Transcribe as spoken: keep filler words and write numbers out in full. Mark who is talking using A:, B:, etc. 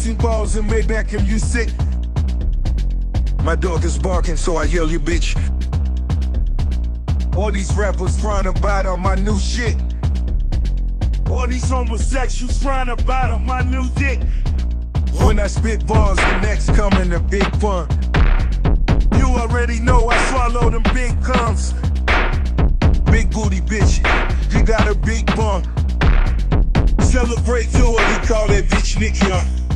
A: Busting balls in Maybach and you sick. My dog is barking, so I yell, you bitch. All these rappers trying to bite on my new shit. All these homosexuals trying to bite on my new dick. When I spit bars, the next coming a big fun. You already know I swallow them big cums. Big booty bitch, you got a big bum. Celebrate to her, we call that bitch Nick Young.